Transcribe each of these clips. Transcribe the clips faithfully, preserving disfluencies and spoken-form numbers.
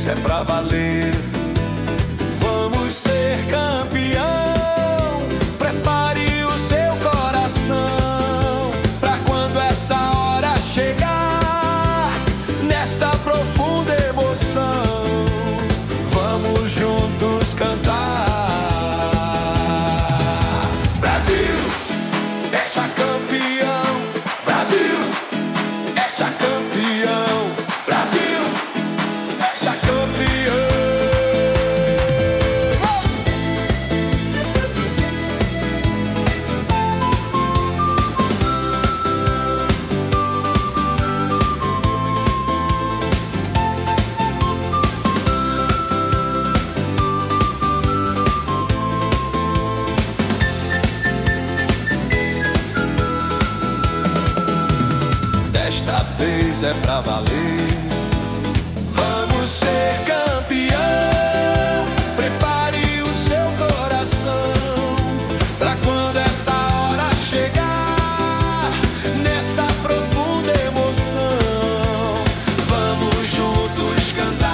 vez é pra valer. Vamos ser campeão. Prepare o seu coração pra quando essa hora chegar, nesta profunda emoção, vamos juntos cantar. Brasil, é campeão. Brasil, é campeão. Brasil, é campeão. Desta vez é pra valer. Vamos ser campeão. Prepare o seu coração pra quando essa hora chegar, nesta profunda emoção, vamos juntos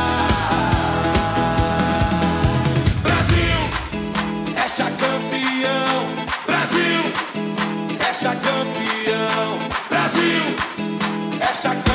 cantar. Brasil, é campeão. Brasil, é campeão. Brasil, essa